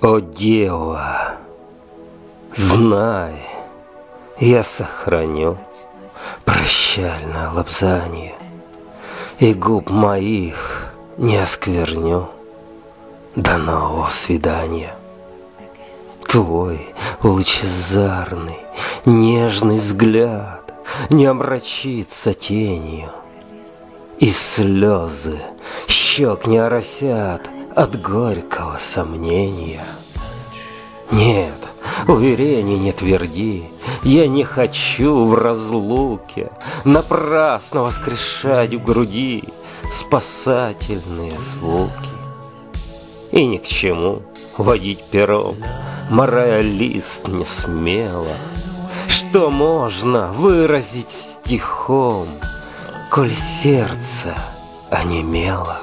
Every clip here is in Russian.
О, дева, знай, я сохраню прощальное лобзанье, и губ моих не оскверню до нового свидания. Твой лучезарный, нежный взгляд не омрачится тенью, и слезы щек не оросят от горького сомнения. Нет, уверений не тверди, я не хочу в разлуке напрасно воскрешать в груди спасательные звуки. И ни к чему водить пером, морая лист не смело, что можно выразить стихом, коль сердце онемело.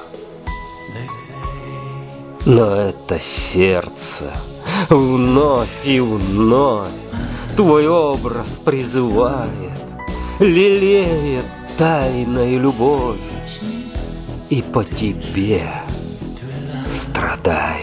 Но это сердце вновь и вновь твой образ призывает, лелеет тайную любовь и по тебе страдает.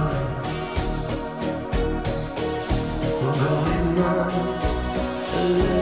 Going on.